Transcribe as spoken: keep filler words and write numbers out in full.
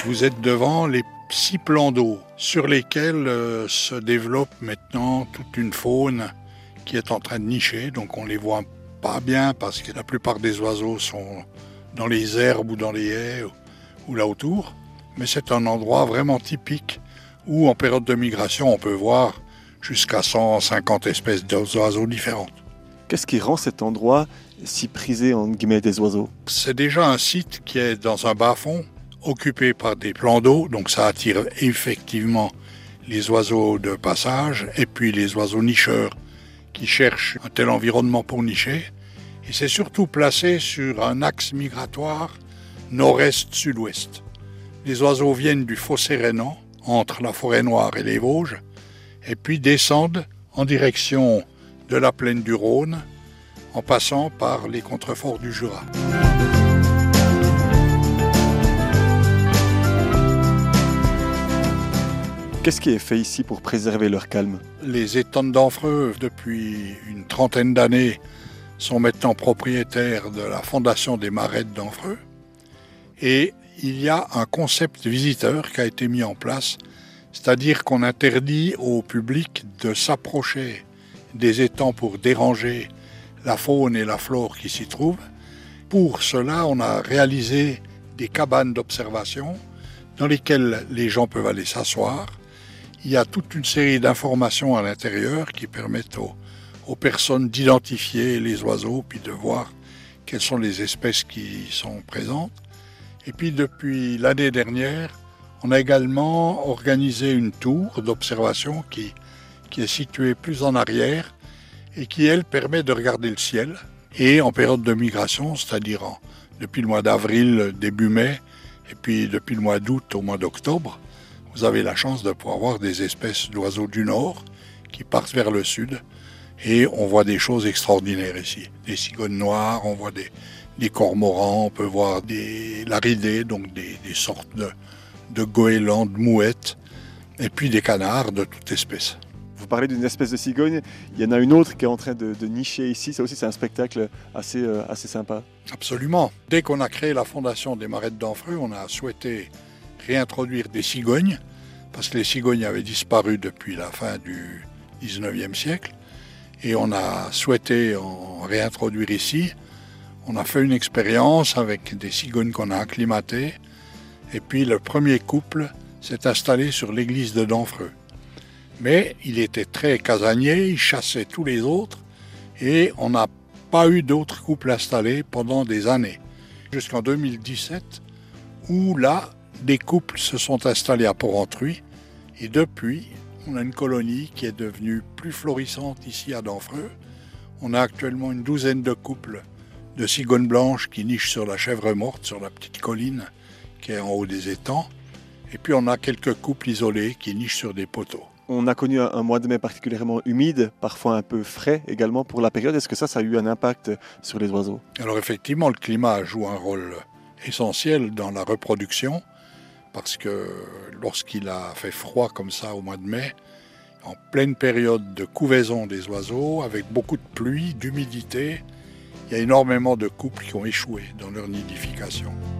Vous êtes devant les six plans d'eau sur lesquels euh, se développe maintenant toute une faune qui est en train de nicher. Donc on les voit pas bien parce que la plupart des oiseaux sont dans les herbes ou dans les haies ou, ou là autour. Mais c'est un endroit vraiment typique où en période de migration on peut voir jusqu'à cent cinquante espèces d'oiseaux différentes. Qu'est-ce qui rend cet endroit si prisé entre guillemets des oiseaux? C'est déjà un site qui est dans un bas-fond, occupé par des plans d'eau, donc ça attire effectivement les oiseaux de passage et puis les oiseaux nicheurs qui cherchent un tel environnement pour nicher. Et c'est surtout placé sur un axe migratoire nord-est-sud-ouest. Les oiseaux viennent du fossé rhénan, entre la forêt noire et les Vosges, et puis descendent en direction de la plaine du Rhône, en passant par les contreforts du Jura. Qu'est-ce qui est fait ici pour préserver leur calme? Les étangs d'Amphreux, depuis une trentaine d'années, sont maintenant propriétaires de la Fondation des Marettes d'Amphreux. Et il y a un concept visiteur qui a été mis en place, c'est-à-dire qu'on interdit au public de s'approcher des étangs pour déranger la faune et la flore qui s'y trouvent. Pour cela, on a réalisé des cabanes d'observation dans lesquelles les gens peuvent aller s'asseoir. Il y a toute une série d'informations à l'intérieur qui permettent aux, aux personnes d'identifier les oiseaux puis de voir quelles sont les espèces qui sont présentes. Et puis depuis l'année dernière, on a également organisé une tour d'observation qui, qui est située plus en arrière et qui, elle, permet de regarder le ciel. Et en période de migration, c'est-à-dire en, depuis le mois d'avril, début mai, et puis depuis le mois d'août au mois d'octobre, vous avez la chance de pouvoir voir des espèces d'oiseaux du nord qui partent vers le sud. Et on voit des choses extraordinaires ici. Des cigognes noires, on voit des, des cormorans, on peut voir des laridés, donc des, des sortes de, de goélands, de mouettes, et puis des canards de toute espèce. Vous parlez d'une espèce de cigogne, il y en a une autre qui est en train de, de nicher ici, ça aussi c'est un spectacle assez, euh, assez sympa. Absolument. Dès qu'on a créé la Fondation des Marettes d'Amphreux, on a souhaité réintroduire des cigognes, parce que les cigognes avaient disparu depuis la fin du dix-neuvième siècle, et on a souhaité en réintroduire ici. On a fait une expérience avec des cigognes qu'on a acclimatées, et puis le premier couple s'est installé sur l'église de Damphreux. Mais il était très casanier, il chassait tous les autres, et on n'a pas eu d'autres couples installés pendant des années. Jusqu'en deux mille dix-sept, où là, des couples se sont installés à Porrentruy, et depuis, on a une colonie qui est devenue plus florissante ici à Damphreux. On a actuellement une douzaine de couples de cigognes blanches qui nichent sur la chèvre morte, sur la petite colline qui est en haut des étangs. Et puis on a quelques couples isolés qui nichent sur des poteaux. On a connu un mois de mai particulièrement humide, parfois un peu frais également pour la période. Est-ce que ça, ça a eu un impact sur les oiseaux? Alors effectivement, le climat joue un rôle essentiel dans la reproduction, parce que lorsqu'il a fait froid comme ça au mois de mai, en pleine période de couvaison des oiseaux, avec beaucoup de pluie, d'humidité, il y a énormément de couples qui ont échoué dans leur nidification.